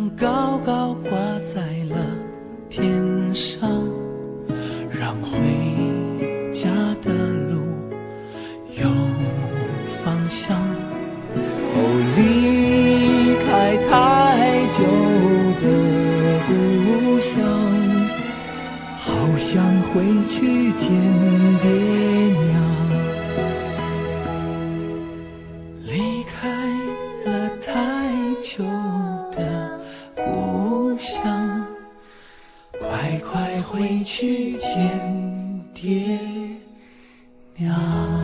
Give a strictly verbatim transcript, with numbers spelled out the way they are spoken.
阳高高挂在了天上，让回家的路有方向。哦，离开太久的故乡，好想回去见爹娘。离开了太久的故乡，快快回去见爹娘。